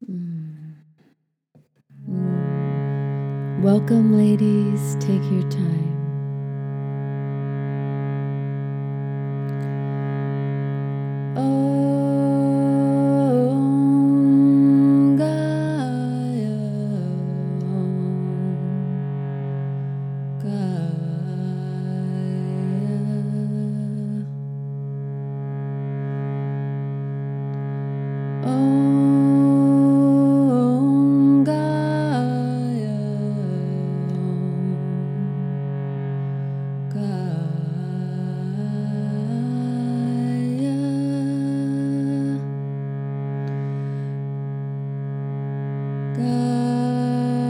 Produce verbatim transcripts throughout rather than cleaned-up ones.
Mm. Mm. Welcome, ladies. Take your time. Om Gaia, Om Gaia. Om Gaia, Om Gaia,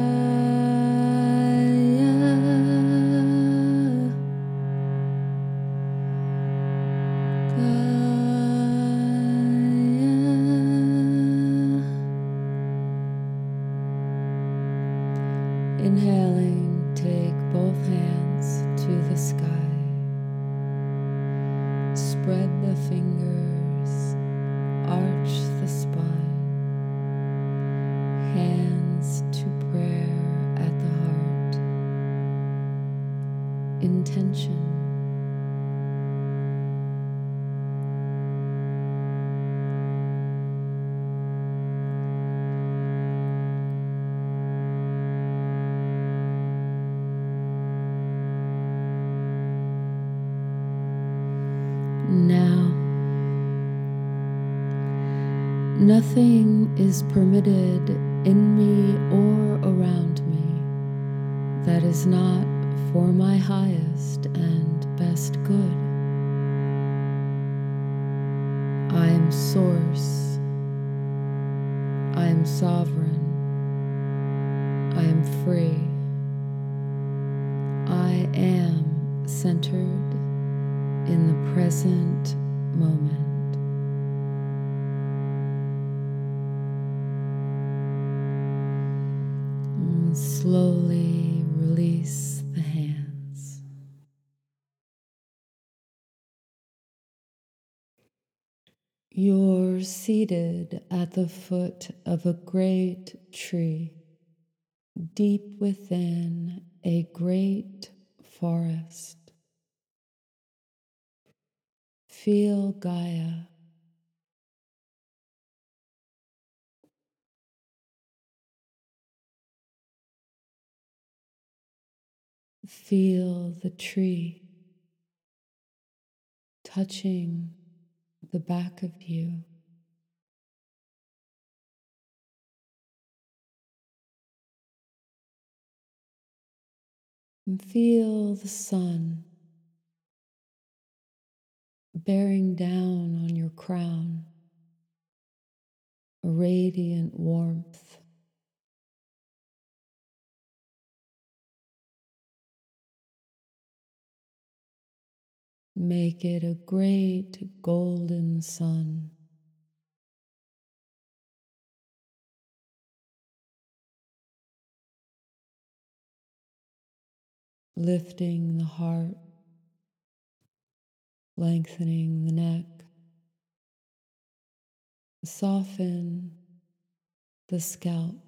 Gaia. Inhaling, take both hands to the sky. Spread the fingers, arch the spine. Hands to prayer at the heart. Intention. Now, nothing is permitted in me or around me that is not for my highest and best good. I am source. I am sovereign. I am free. I am centered in the present moment. And slowly release the hands. You're seated at the foot of a great tree, deep within a great forest. Feel Gaia. Feel the tree touching the back of you. And feel the sun bearing down on your crown, a radiant warmth. Make it a great golden sun. Lifting the heart, lengthening the neck. Soften the scalp.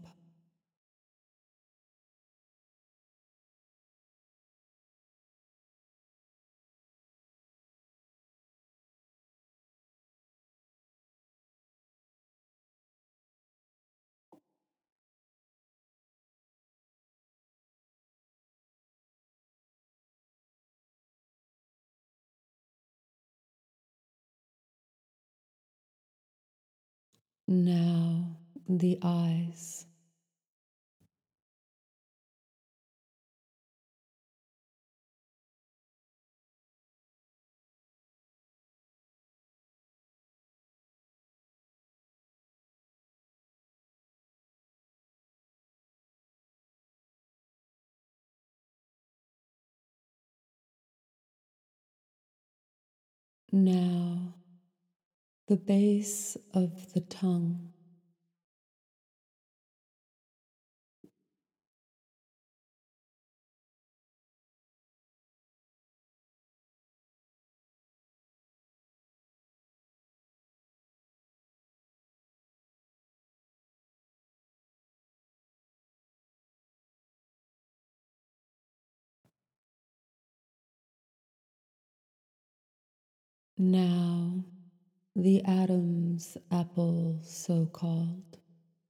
Now the eyes. Now the base of the tongue. Now, the Adam's apple, so called,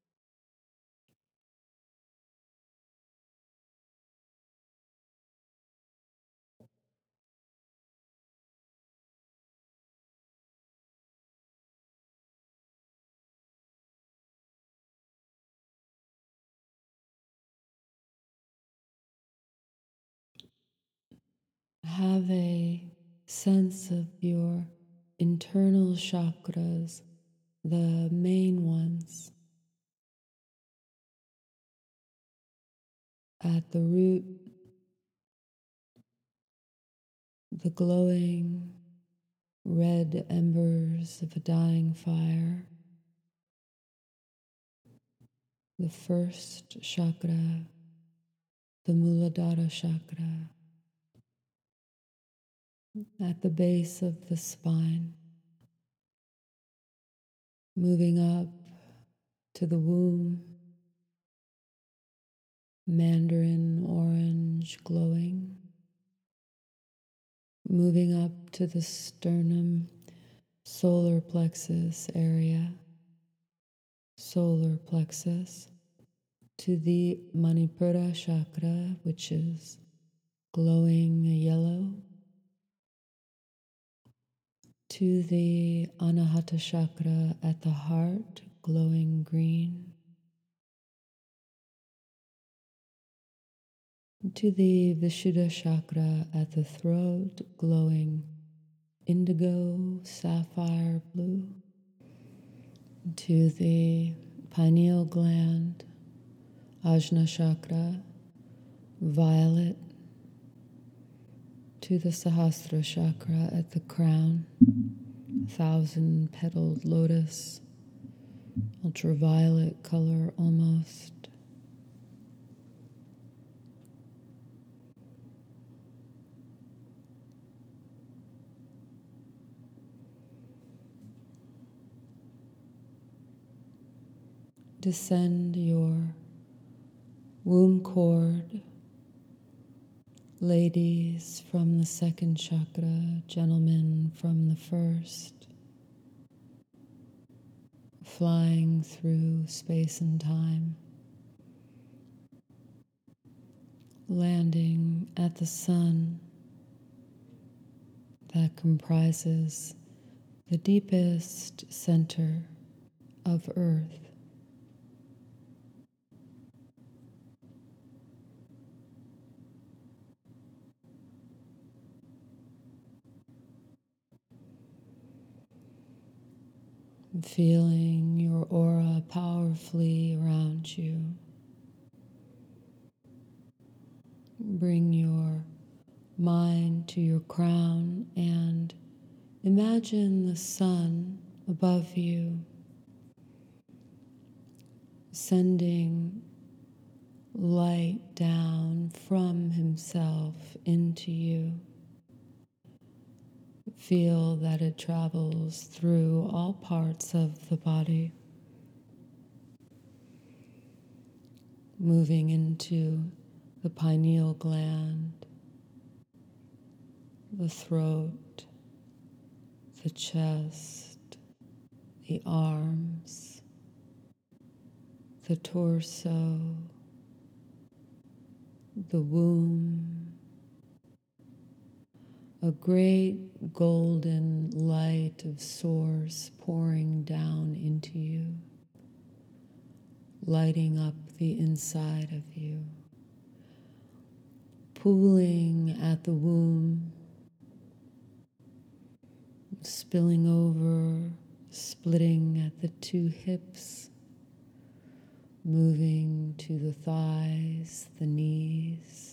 have a sense of your internal chakras, the main ones, at the root, the glowing red embers of a dying fire, the first chakra, the Muladhara chakra, at the base of the spine, moving up to the womb, mandarin orange glowing, moving up to the sternum, solar plexus area, solar plexus, to the Manipura chakra, which is glowing yellow, to the Anahata chakra at the heart, glowing green, to the Vishuddha chakra at the throat, glowing indigo, sapphire blue, to the pineal gland, Ajna chakra, violet, to the Sahasrara chakra at the crown, thousand petaled lotus, ultraviolet color almost. Descend your womb cord, ladies from the second chakra, gentlemen from the first, flying through space and time, landing at the sun that comprises the deepest center of Earth. Feeling your aura powerfully around you. Bring your mind to your crown and imagine the sun above you, sending light down from himself into you. Feel that it travels through all parts of the body, moving into the pineal gland, the throat, the chest, the arms, the torso, the womb. A great golden light of source pouring down into you, lighting up the inside of you, pooling at the womb, spilling over, splitting at the two hips, moving to the thighs, the knees,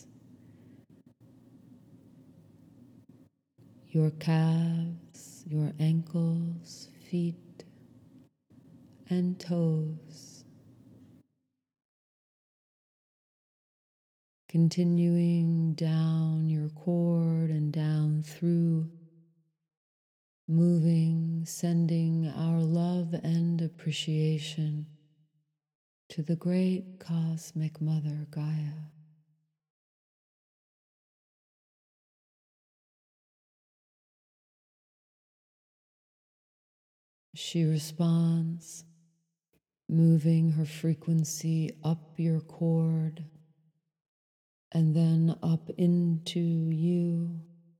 your calves, your ankles, feet, and toes. Continuing down your cord and down through, moving, sending our love and appreciation to the great cosmic Mother Gaia. She responds, moving her frequency up your cord and then up into you.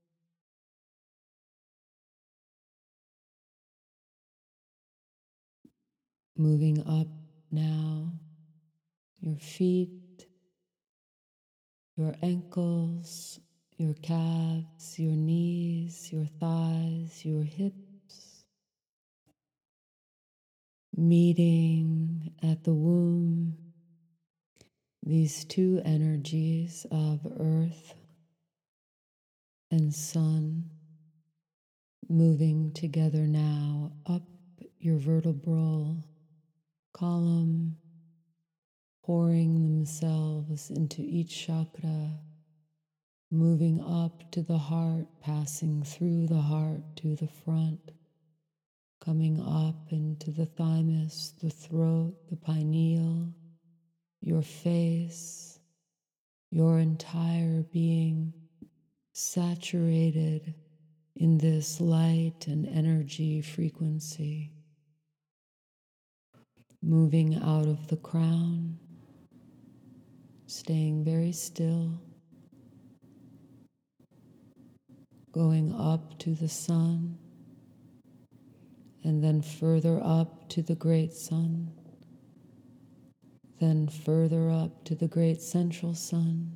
Moving up now, your feet, your ankles, your calves, your knees, your thighs, your hips, meeting at the womb, these two energies of earth and sun moving together now up your vertebral column, pouring themselves into each chakra, moving up to the heart, passing through the heart to the front, coming up into the thymus, the throat, the pineal, your face, your entire being saturated in this light and energy frequency, moving out of the crown, staying very still, going up to the sun, and then further up to the great sun, then further up to the great central sun.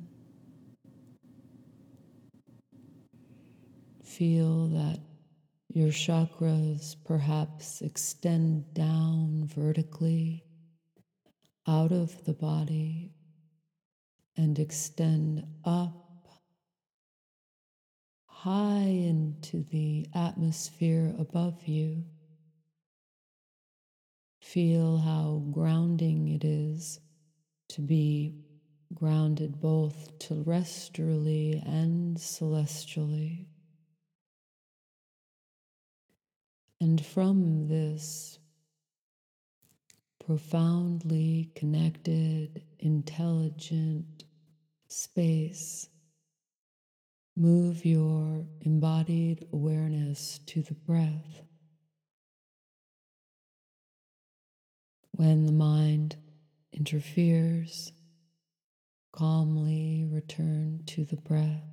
Feel that your chakras perhaps extend down vertically out of the body and extend up high into the atmosphere above you. Feel how grounding it is to be grounded both terrestrially and celestially. And from this profoundly connected, intelligent space, move your embodied awareness to the breath. When the mind interferes, calmly return to the breath.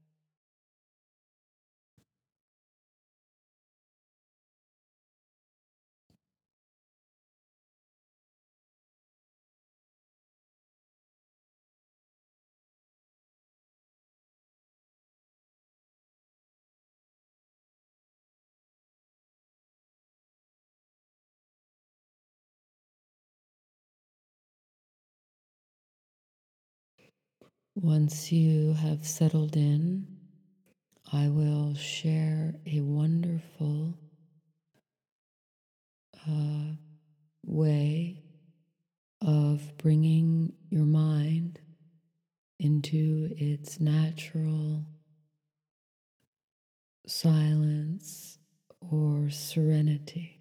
Once you have settled in, I will share a wonderful uh, way of bringing your mind into its natural silence or serenity.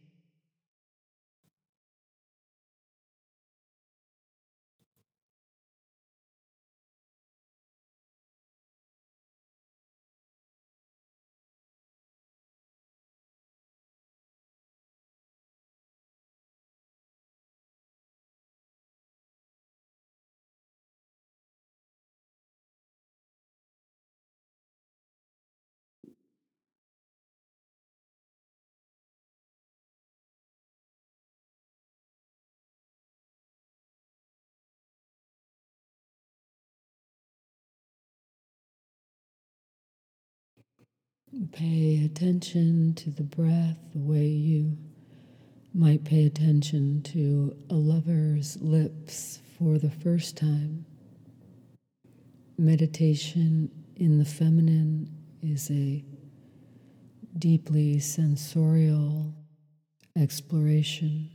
Pay attention to the breath the way you might pay attention to a lover's lips for the first time. Meditation in the feminine is a deeply sensorial exploration.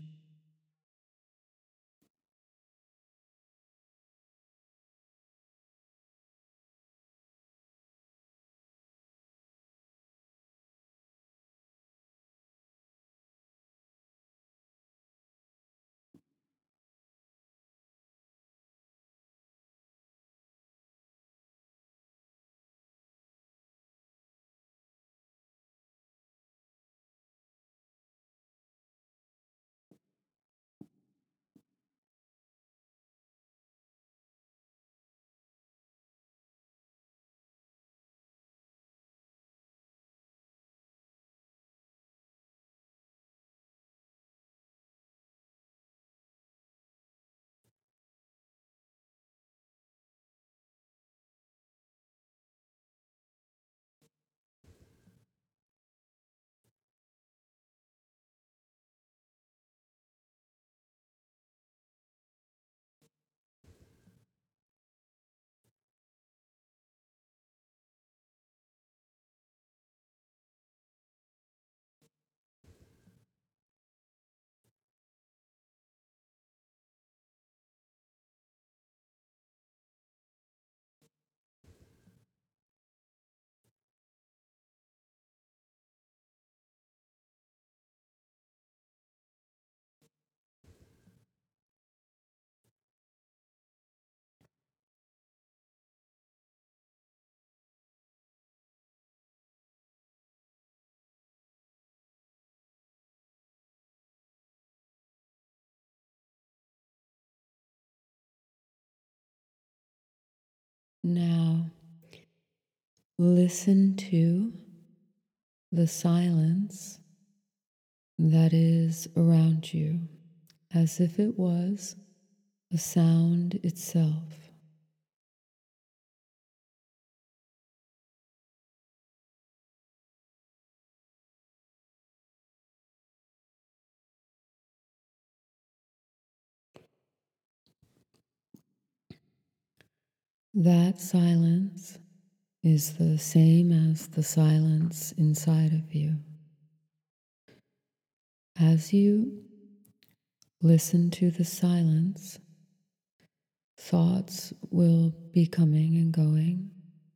Now, listen to the silence that is around you as if it was the sound itself. That silence is the same as the silence inside of you. As you listen to the silence, thoughts will be coming and going.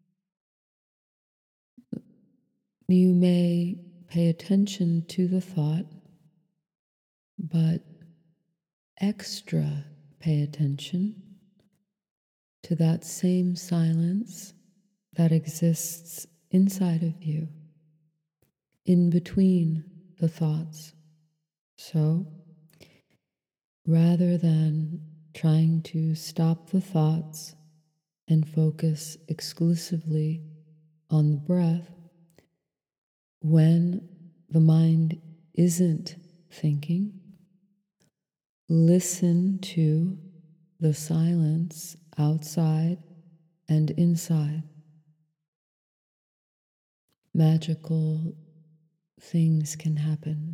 You may pay attention to the thought, but extra pay attention to that same silence that exists inside of you, in between the thoughts. So, rather than trying to stop the thoughts and focus exclusively on the breath, when the mind isn't thinking, listen to the silence outside and inside. Magical things can happen.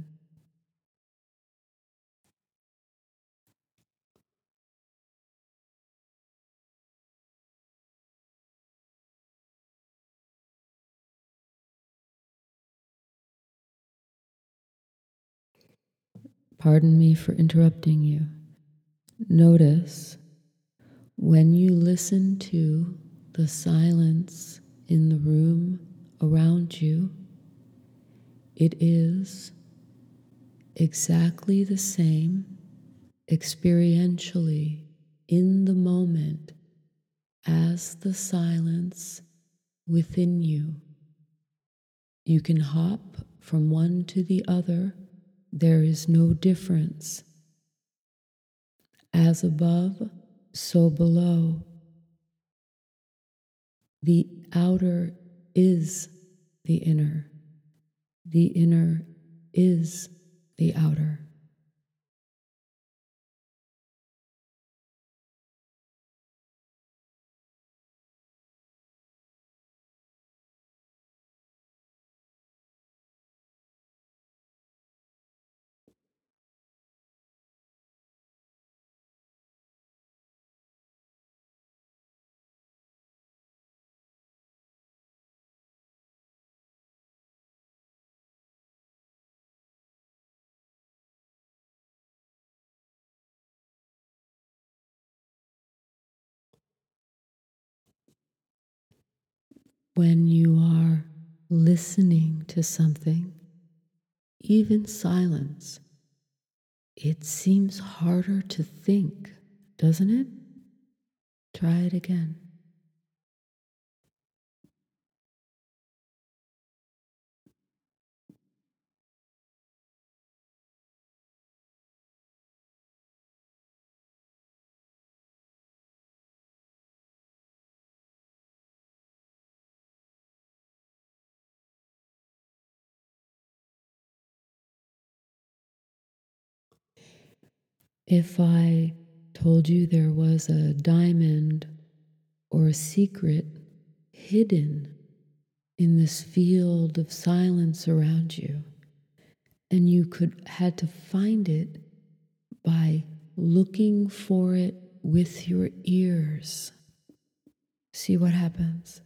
Pardon me for interrupting you. Notice when you listen to the silence in the room around you, it is exactly the same experientially in the moment as the silence within you. You can hop from one to the other. There is no difference. As above, so below. The outer is the inner. The inner is the outer. When you are listening to something, even silence, it seems harder to think, doesn't it? Try it again. If I told you there was a diamond or a secret hidden in this field of silence around you, and you could had to find it by looking for it with your ears, see what happens.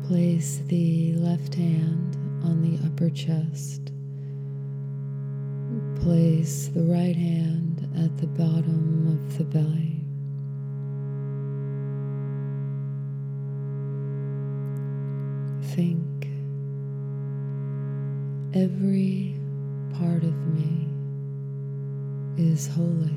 Place the left hand on the upper chest. Place the right hand at the bottom of the belly. Think, every part of me is holy.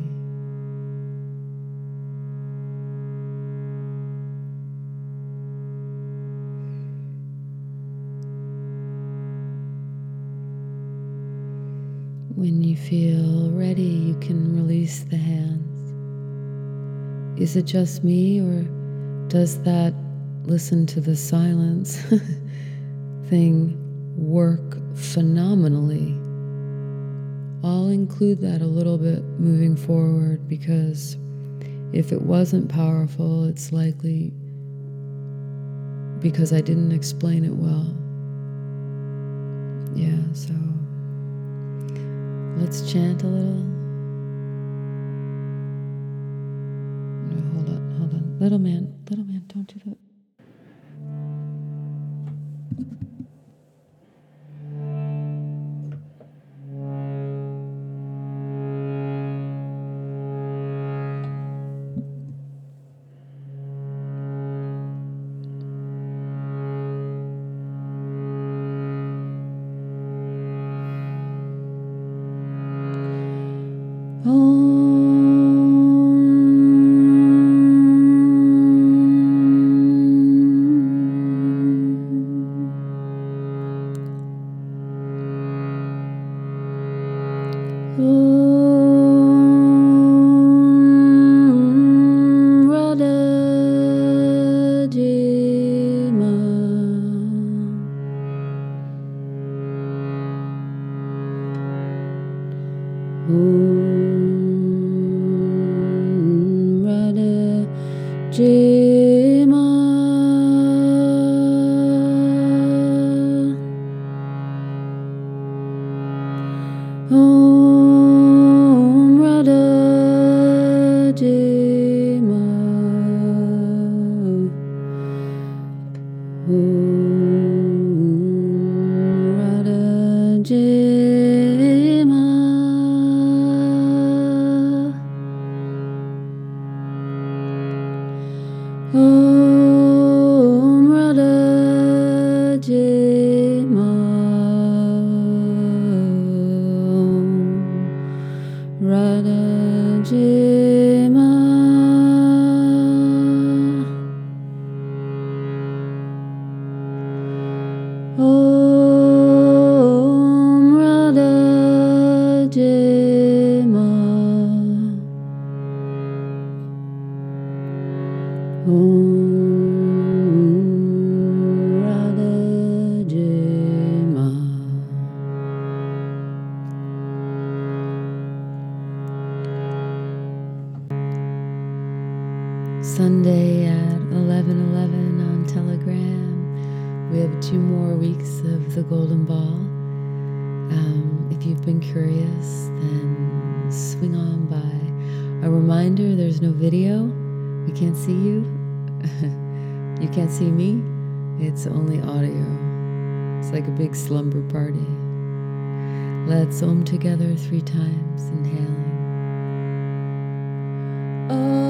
When you feel ready, you can release the hands. Is it just me, or does that listen to the silence thing work phenomenally? I'll include that a little bit moving forward, because if it wasn't powerful, it's likely because I didn't explain it well. Yeah, so let's chant a little. No, hold on, hold on. Little man, little man, don't do that. Sunday at eleven eleven on Telegram. We have two more weeks of the Golden Ball. Um, if you've been curious, then swing on by. A reminder, there's no video. We can't see you. You can't see me. It's only audio. It's like a big slumber party. Let's Om together three times, inhaling. Oh.